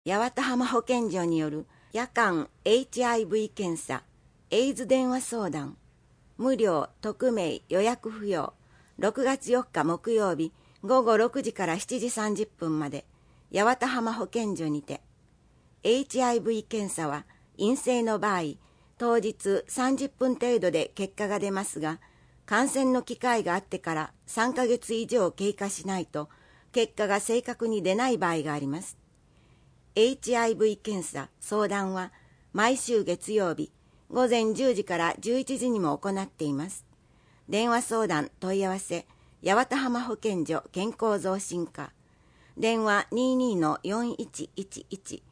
八幡浜保健所による夜間 HIV 検査、エイズ電話相談、無料匿名予約不要、6月4日木曜日午後6時から7時30分まで、八幡浜保健所にて。HIV 検査は陰性の場合、当日30分程度で結果が出ますが、感染の機会があってから3ヶ月以上経過しないと、結果が正確に出ない場合があります。HIV 検査、相談は毎週月曜日午前10時から11時にも行っています。電話相談問い合わせ、八幡浜保健所健康増進課。電話22-4111